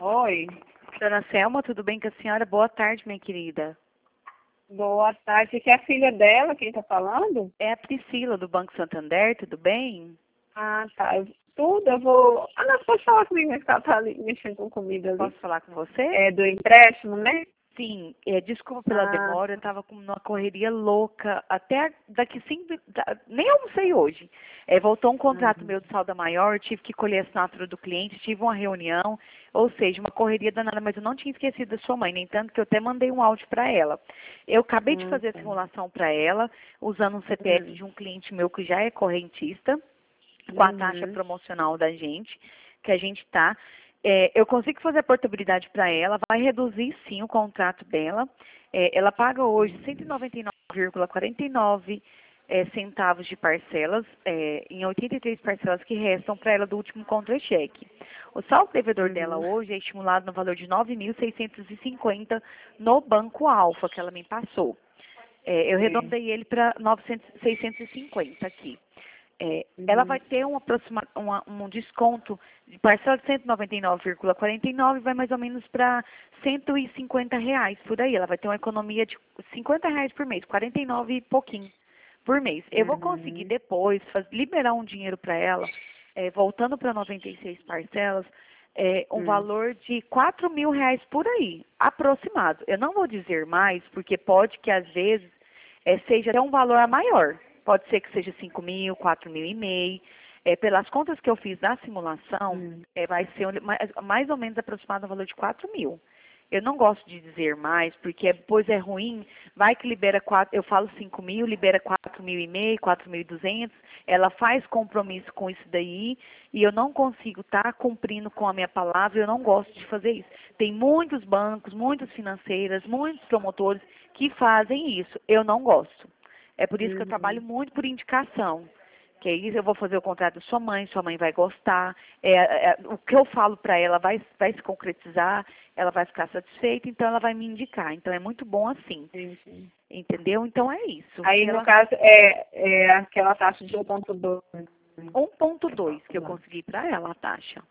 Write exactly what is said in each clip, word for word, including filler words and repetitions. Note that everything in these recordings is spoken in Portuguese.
Oi, Dona Selma, tudo bem com a senhora? Boa tarde, minha querida. boa tarde. Você é a filha dela, quem tá falando? É a Priscila, do Banco Santander, tudo bem? Ah, tá. Eu- Tudo, eu vou... Ah, não, pode falar comigo, mas ela tá ali mexendo com comida ali. Posso falar com você? É do empréstimo, né? Sim, é, desculpa pela Ah, demora, eu estava com uma correria louca, até daqui cinco, da- nem almocei hoje. É, voltou um contrato uhum. meu de salda maior, tive que colher a assinatura do cliente, tive uma reunião, ou seja, uma correria danada, mas eu não tinha esquecido da sua mãe, nem tanto que eu até mandei um áudio para ela. Eu acabei de Hum, fazer a tá. simulação para ela, usando um C P F Hum, de um cliente meu que já é correntista, com a taxa uhum, promocional da gente, que a gente está. Eu consigo fazer a portabilidade para ela, vai reduzir sim o contrato dela. É, ela paga hoje cento e noventa e nove vírgula quarenta e nove é, centavos de parcelas, é, em oitenta e três parcelas que restam para ela do último contra-cheque. O saldo devedor dela uhum, hoje é estimulado no valor de nove mil seiscentos e cinquenta no Banco Alfa, que ela me passou. É, eu sim. arredondei ele para seiscentos e cinquenta aqui. É, ela vai Uhum, ter um, aproxima, uma, um desconto de parcela de cento e noventa e nove vírgula quarenta e nove, vai mais ou menos para cento e cinquenta reais por aí. Ela vai ter uma economia de cinquenta reais por mês, quarenta e nove e pouquinho por mês. Eu vou conseguir uhum, depois faz, liberar um dinheiro para ela, é, voltando para noventa e seis parcelas, é, um hum, valor de quatro mil reais por aí, aproximado. Eu não vou dizer mais, porque pode que às vezes é, seja até um valor maior. Pode ser que seja cinco mil, quatro mil e meio. É, pelas contas que eu fiz da simulação, hum, é, vai ser um- mais, mais ou menos aproximado no valor de quatro mil. Eu não gosto de dizer mais, porque depois é ruim, vai que libera quatro, eu falo cinco mil, libera quatro mil e meio, quatro mil e duzentos, ela faz compromisso com isso daí, e eu não consigo estar cumprindo com a minha palavra, eu não gosto de fazer isso. Tem muitos bancos, muitas financeiras, muitos promotores que fazem isso, eu não gosto. É por isso que eu trabalho uhum. muito por indicação. Que é isso, eu vou fazer o contrato da sua mãe, sua mãe vai gostar. É, é, o que eu falo para ela vai, vai se concretizar, ela vai ficar satisfeita, então ela vai me indicar. Então é muito bom assim, Entendi. entendeu? Então é isso. Aí, no Ela caso, é, é aquela taxa de um ponto dois. um ponto dois que eu consegui para ela a taxa.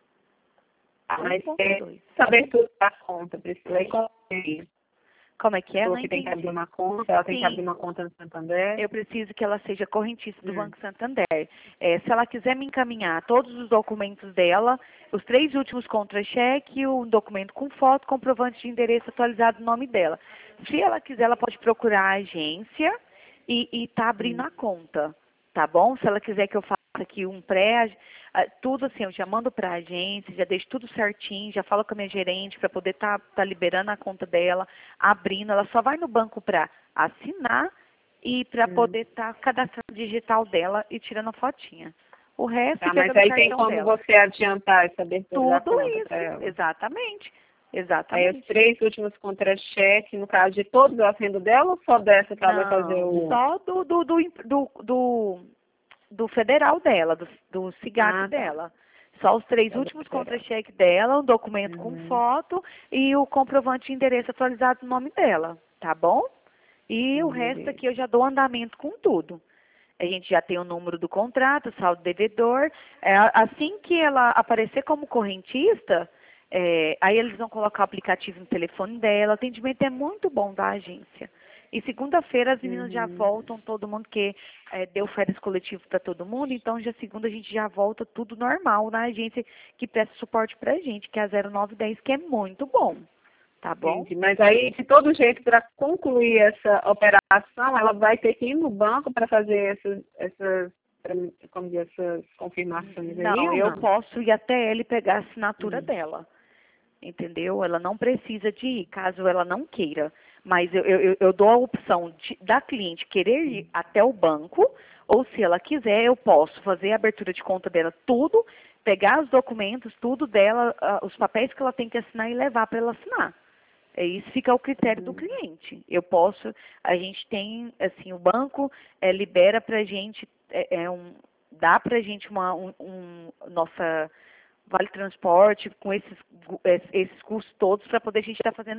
Mas é um ponto dois. saber tudo da conta, precisa ir com ele. Como é que Você é? falou Não que tem que abrir entendi. uma conta, ela tem que abrir Sim, uma conta no Santander. eu preciso que ela seja correntista do Hum, Banco Santander. É, se ela quiser me encaminhar todos os documentos dela, os três últimos contra-cheque, um documento com foto, comprovante de endereço atualizado no nome dela. Se ela quiser, ela pode procurar a agência e estar abrindo hum, a conta, tá bom? Se ela quiser que eu faça aqui um pré, ah, tudo assim, eu já mando para a agência, já deixo tudo certinho, já falo com a minha gerente para poder estar tá, tá liberando a conta dela, abrindo. Ela só vai no banco para assinar e para hum. poder estar cadastrando o digital dela e tirando a fotinha. O resto Tá, pega mas no aí tem cartão como dela. você adiantar essa abertura da Tudo conta para isso, ela. exatamente. Aí os Exatamente. três últimos contra-cheques, no caso de todos a renda dela ou só dessa que ela vai fazer Não, o. só do, do, do, do, do, do federal dela, do, do SIGAP Ah, tá. dela. Só os três Só do últimos federal. contra-cheques dela, um documento com Uhum. foto e o comprovante de endereço atualizado no nome dela, tá bom? E o Hum, resto beleza. aqui eu já dou andamento com tudo. A gente já tem o número do contrato, o saldo devedor. É, assim que ela aparecer como correntista, é, aí eles vão colocar o aplicativo no telefone dela. O atendimento é muito bom da agência. E segunda-feira as meninas já Uhum. voltam, todo mundo que é, deu férias coletivo para todo mundo, então já segunda a gente já volta tudo normal na agência que presta suporte para a gente, que é a zero nove dez, que é muito bom, tá bom? Entendi. Mas aí, de todo jeito, para concluir essa operação, ela vai ter que ir no banco para fazer essas, essas, como diz, essas confirmações aí Não, ou eu não? posso ir até ele pegar a assinatura Hum. dela. Entendeu? Ela não precisa de ir, caso ela não queira. Mas eu, eu, eu dou a opção de, da cliente querer ir até o banco, ou se ela quiser, eu posso fazer a abertura de conta dela, tudo, pegar os documentos, tudo dela, ah, os papéis que ela tem que assinar e levar para ela assinar. É, isso fica ao critério do Uhum. cliente. Eu posso, a gente tem, assim, o banco é, libera para a gente, é, é um, dá para a gente uma, um, um, nossa Vale Transporte, com esses, esses custos todos, para poder a gente estar fazendo